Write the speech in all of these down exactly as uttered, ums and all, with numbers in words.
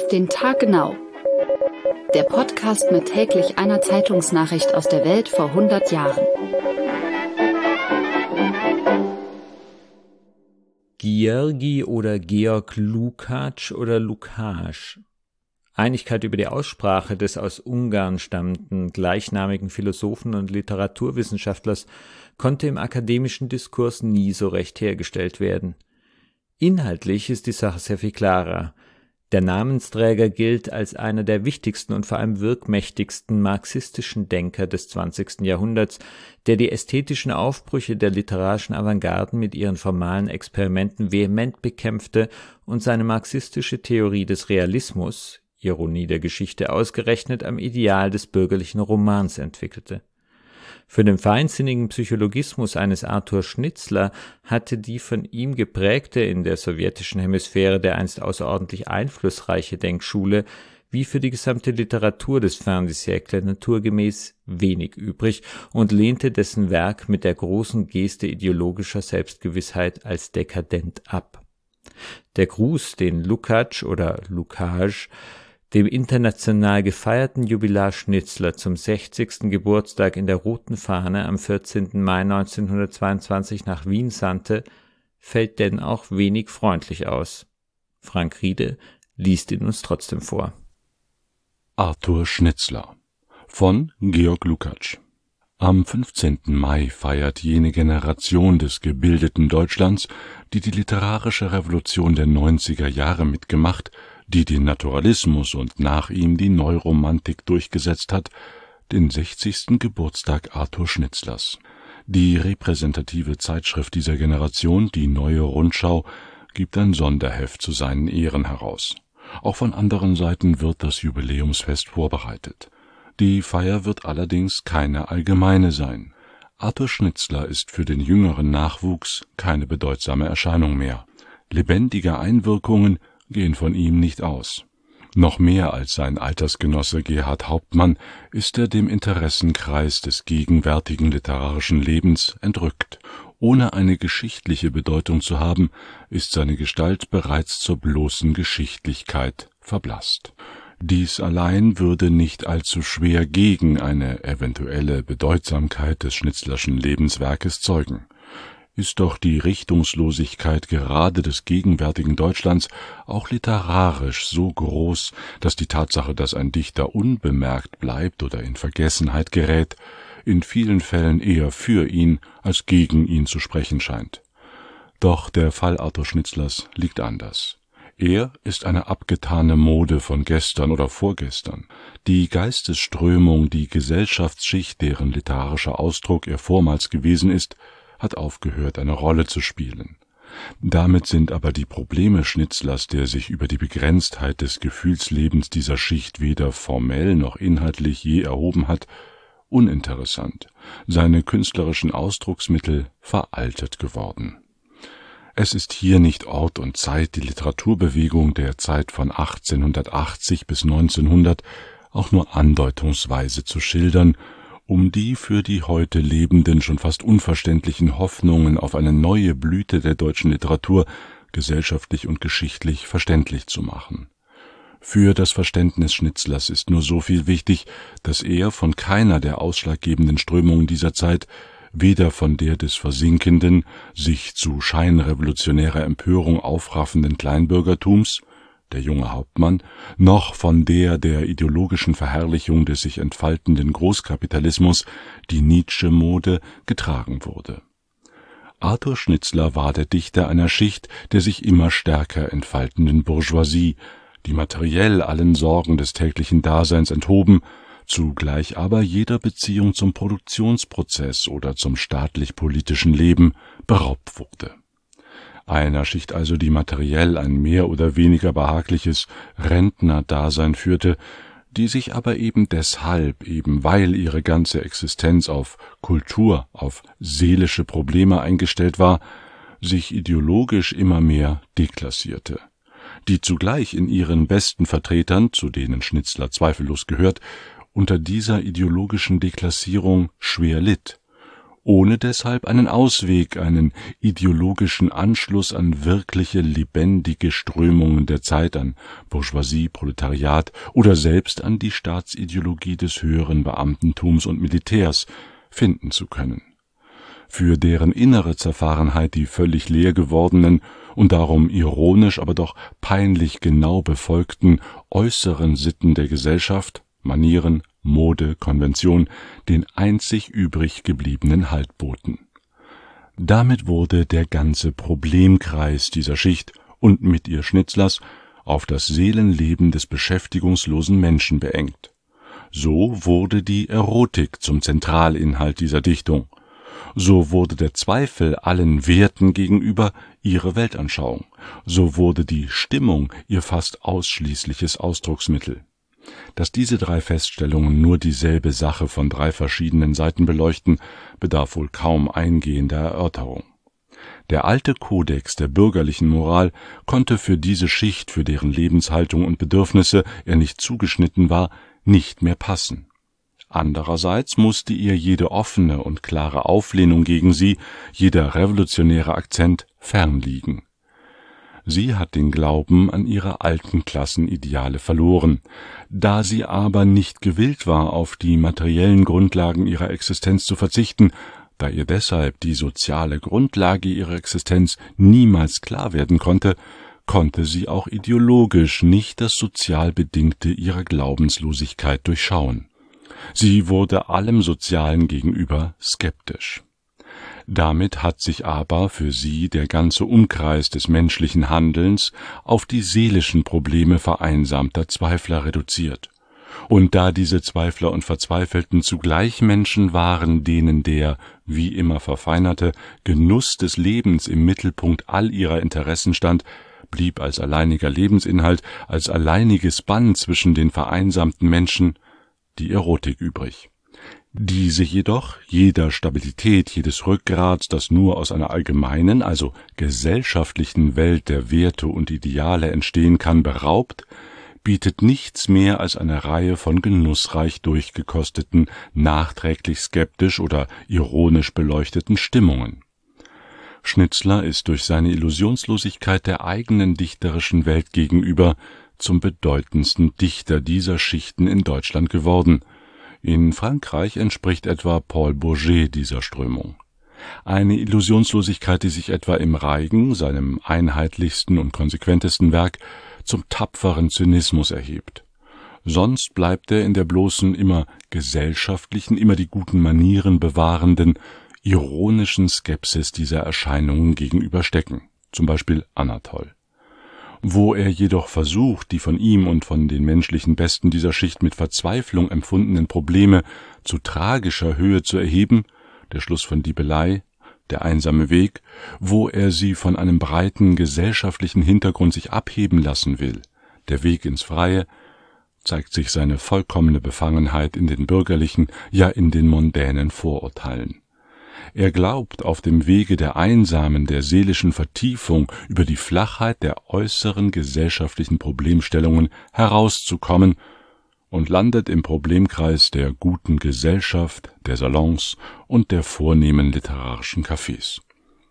Auf den Tag genau. Der Podcast mit täglich einer Zeitungsnachricht aus der Welt vor hundert Jahren. György oder Georg Lukács oder Lukács. Einigkeit über die Aussprache des aus Ungarn stammenden gleichnamigen Philosophen und Literaturwissenschaftlers konnte im akademischen Diskurs nie so recht hergestellt werden. Inhaltlich ist die Sache sehr viel klarer. Der Namensträger gilt als einer der wichtigsten und vor allem wirkmächtigsten marxistischen Denker des zwanzigsten Jahrhunderts, der die ästhetischen Aufbrüche der literarischen Avantgarden mit ihren formalen Experimenten vehement bekämpfte und seine marxistische Theorie des Realismus, Ironie der Geschichte, ausgerechnet am Ideal des bürgerlichen Romans entwickelte. Für den feinsinnigen Psychologismus eines Arthur Schnitzler hatte die von ihm geprägte, in der sowjetischen Hemisphäre dereinst außerordentlich einflussreiche Denkschule, wie für die gesamte Literatur des fin de siècle naturgemäß wenig übrig und lehnte dessen Werk mit der großen Geste ideologischer Selbstgewissheit als dekadent ab. Der Gruß, den Lukács oder Lukács dem international gefeierten Jubilar Schnitzler zum sechzigsten Geburtstag in der Roten Fahne am vierzehnten Mai neunzehnhundertzweiundzwanzig nach Wien sandte, fällt denn auch wenig freundlich aus. Frank Riede liest ihn uns trotzdem vor. Arthur Schnitzler von Georg Lukács. Am fünfzehnten Mai feiert jene Generation des gebildeten Deutschlands, die die literarische Revolution der neunziger Jahre mitgemacht, die den Naturalismus und nach ihm die Neuromantik durchgesetzt hat, den sechzigsten Geburtstag Arthur Schnitzlers. Die repräsentative Zeitschrift dieser Generation, die Neue Rundschau, gibt ein Sonderheft zu seinen Ehren heraus. Auch von anderen Seiten wird das Jubiläumsfest vorbereitet. Die Feier wird allerdings keine allgemeine sein. Arthur Schnitzler ist für den jüngeren Nachwuchs keine bedeutsame Erscheinung mehr. Lebendige Einwirkungen gehen von ihm nicht aus. Noch mehr als sein Altersgenosse Gerhard Hauptmann ist er dem Interessenkreis des gegenwärtigen literarischen Lebens entrückt. Ohne eine geschichtliche Bedeutung zu haben, ist seine Gestalt bereits zur bloßen Geschichtlichkeit verblasst. Dies allein würde nicht allzu schwer gegen eine eventuelle Bedeutsamkeit des Schnitzlerschen Lebenswerkes zeugen. Ist doch die Richtungslosigkeit gerade des gegenwärtigen Deutschlands auch literarisch so groß, dass die Tatsache, dass ein Dichter unbemerkt bleibt oder in Vergessenheit gerät, in vielen Fällen eher für ihn als gegen ihn zu sprechen scheint. Doch der Fall Arthur Schnitzlers liegt anders. Er ist eine abgetane Mode von gestern oder vorgestern. Die Geistesströmung, die Gesellschaftsschicht, deren literarischer Ausdruck er vormals gewesen ist, hat aufgehört, eine Rolle zu spielen. Damit sind aber die Probleme Schnitzlers, der sich über die Begrenztheit des Gefühlslebens dieser Schicht weder formell noch inhaltlich je erhoben hat, uninteressant, seine künstlerischen Ausdrucksmittel veraltet geworden. Es ist hier nicht Ort und Zeit, die Literaturbewegung der Zeit von achtzehnhundertachtzig bis neunzehnhundert auch nur andeutungsweise zu schildern, um die für die heute Lebenden schon fast unverständlichen Hoffnungen auf eine neue Blüte der deutschen Literatur gesellschaftlich und geschichtlich verständlich zu machen. Für das Verständnis Schnitzlers ist nur so viel wichtig, dass er von keiner der ausschlaggebenden Strömungen dieser Zeit, weder von der des versinkenden, sich zu scheinrevolutionärer Empörung aufraffenden Kleinbürgertums, der junge Hauptmann, noch von der der ideologischen Verherrlichung des sich entfaltenden Großkapitalismus, die Nietzsche-Mode, getragen wurde. Arthur Schnitzler war der Dichter einer Schicht der sich immer stärker entfaltenden Bourgeoisie, die materiell allen Sorgen des täglichen Daseins enthoben, zugleich aber jeder Beziehung zum Produktionsprozess oder zum staatlich-politischen Leben beraubt wurde. Einer Schicht also, die materiell ein mehr oder weniger behagliches Rentnerdasein führte, die sich aber eben deshalb, eben weil ihre ganze Existenz auf Kultur, auf seelische Probleme eingestellt war, sich ideologisch immer mehr deklassierte, die zugleich in ihren besten Vertretern, zu denen Schnitzler zweifellos gehört, unter dieser ideologischen Deklassierung schwer litt ohne deshalb einen Ausweg, einen ideologischen Anschluss an wirkliche, lebendige Strömungen der Zeit, an Bourgeoisie, Proletariat oder selbst an die Staatsideologie des höheren Beamtentums und Militärs finden zu können. Für deren innere Zerfahrenheit die völlig leer gewordenen und darum ironisch, aber doch peinlich genau befolgten äußeren Sitten der Gesellschaft, Manieren, Mode, Konvention, den einzig übrig gebliebenen Halt boten. Damit wurde der ganze Problemkreis dieser Schicht und mit ihr Schnitzlers auf das Seelenleben des beschäftigungslosen Menschen beengt. So wurde die Erotik zum Zentralinhalt dieser Dichtung. So wurde der Zweifel allen Werten gegenüber ihre Weltanschauung. So wurde die Stimmung ihr fast ausschließliches Ausdrucksmittel. Dass diese drei Feststellungen nur dieselbe Sache von drei verschiedenen Seiten beleuchten, bedarf wohl kaum eingehender Erörterung. Der alte Kodex der bürgerlichen Moral konnte für diese Schicht, für deren Lebenshaltung und Bedürfnisse er nicht zugeschnitten war, nicht mehr passen. Andererseits musste ihr jede offene und klare Auflehnung gegen sie, jeder revolutionäre Akzent fernliegen. Sie hat den Glauben an ihre alten Klassenideale verloren. Da sie aber nicht gewillt war, auf die materiellen Grundlagen ihrer Existenz zu verzichten, da ihr deshalb die soziale Grundlage ihrer Existenz niemals klar werden konnte, konnte sie auch ideologisch nicht das sozial Bedingte ihrer Glaubenslosigkeit durchschauen. Sie wurde allem Sozialen gegenüber skeptisch. Damit hat sich aber für sie der ganze Umkreis des menschlichen Handelns auf die seelischen Probleme vereinsamter Zweifler reduziert. Und da diese Zweifler und Verzweifelten zugleich Menschen waren, denen der, wie immer verfeinerte, Genuss des Lebens im Mittelpunkt all ihrer Interessen stand, blieb als alleiniger Lebensinhalt, als alleiniges Band zwischen den vereinsamten Menschen die Erotik übrig. Diese jedoch, jeder Stabilität, jedes Rückgrats, das nur aus einer allgemeinen, also gesellschaftlichen Welt der Werte und Ideale entstehen kann, beraubt, bietet nichts mehr als eine Reihe von genussreich durchgekosteten, nachträglich skeptisch oder ironisch beleuchteten Stimmungen. Schnitzler ist durch seine Illusionslosigkeit der eigenen dichterischen Welt gegenüber zum bedeutendsten Dichter dieser Schichten in Deutschland geworden. In Frankreich entspricht etwa Paul Bourget dieser Strömung. Eine Illusionslosigkeit, die sich etwa im Reigen, seinem einheitlichsten und konsequentesten Werk, zum tapferen Zynismus erhebt. Sonst bleibt er in der bloßen, immer gesellschaftlichen, immer die guten Manieren bewahrenden, ironischen Skepsis dieser Erscheinungen gegenüber stecken, zum Beispiel Anatol. Wo er jedoch versucht, die von ihm und von den menschlichen Besten dieser Schicht mit Verzweiflung empfundenen Probleme zu tragischer Höhe zu erheben, der Schluss von Diebelei, der einsame Weg, wo er sie von einem breiten gesellschaftlichen Hintergrund sich abheben lassen will, der Weg ins Freie, zeigt sich seine vollkommene Befangenheit in den bürgerlichen, ja in den mondänen Vorurteilen. Er glaubt, auf dem Wege der einsamen, der seelischen Vertiefung über die Flachheit der äußeren gesellschaftlichen Problemstellungen herauszukommen und landet im Problemkreis der guten Gesellschaft, der Salons und der vornehmen literarischen Cafés.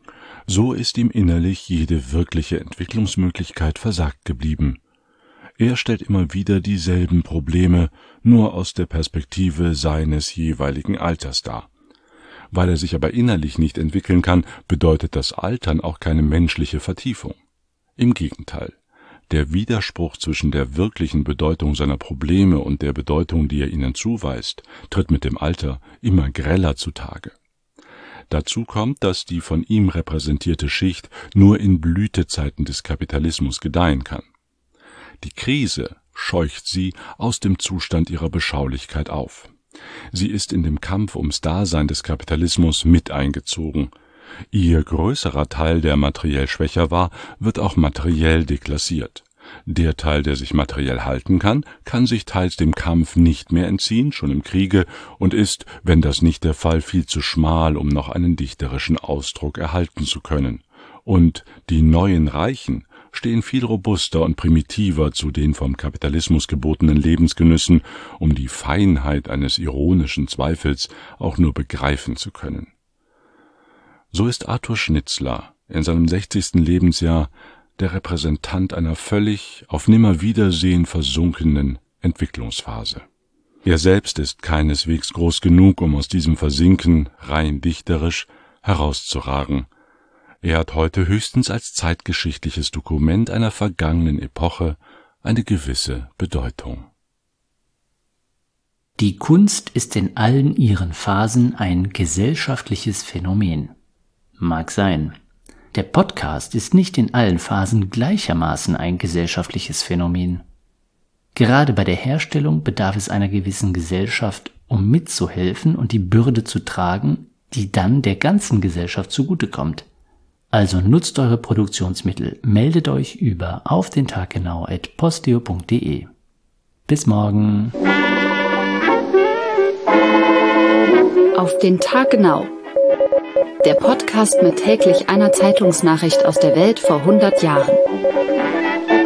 So ist ihm innerlich jede wirkliche Entwicklungsmöglichkeit versagt geblieben. Er stellt immer wieder dieselben Probleme, nur aus der Perspektive seines jeweiligen Alters dar. Weil er sich aber innerlich nicht entwickeln kann, bedeutet das Altern auch keine menschliche Vertiefung. Im Gegenteil, der Widerspruch zwischen der wirklichen Bedeutung seiner Probleme und der Bedeutung, die er ihnen zuweist, tritt mit dem Alter immer greller zutage. Dazu kommt, dass die von ihm repräsentierte Schicht nur in Blütezeiten des Kapitalismus gedeihen kann. Die Krise scheucht sie aus dem Zustand ihrer Beschaulichkeit auf. Sie ist in dem Kampf ums Dasein des Kapitalismus mit eingezogen. Ihr größerer Teil, der materiell schwächer war, wird auch materiell deklassiert. Der Teil, der sich materiell halten kann, kann sich teils dem Kampf nicht mehr entziehen, schon im Kriege, und ist, wenn das nicht der Fall, viel zu schmal, um noch einen dichterischen Ausdruck erhalten zu können. Und die neuen Reichen stehen viel robuster und primitiver zu den vom Kapitalismus gebotenen Lebensgenüssen, um die Feinheit eines ironischen Zweifels auch nur begreifen zu können. So ist Arthur Schnitzler in seinem sechzigsten Lebensjahr der Repräsentant einer völlig auf Nimmerwiedersehen versunkenen Entwicklungsphase. Er selbst ist keineswegs groß genug, um aus diesem Versinken rein dichterisch herauszuragen. Er hat heute höchstens als zeitgeschichtliches Dokument einer vergangenen Epoche eine gewisse Bedeutung. Die Kunst ist in allen ihren Phasen ein gesellschaftliches Phänomen. Mag sein. Der Podcast ist nicht in allen Phasen gleichermaßen ein gesellschaftliches Phänomen. Gerade bei der Herstellung bedarf es einer gewissen Gesellschaft, um mitzuhelfen und die Bürde zu tragen, die dann der ganzen Gesellschaft zugutekommt. Also nutzt eure Produktionsmittel, meldet euch über auf den Tag genau at posteo punkt de. Bis morgen. Auf den Tag genau. Der Podcast mit täglich einer Zeitungsnachricht aus der Welt vor hundert Jahren.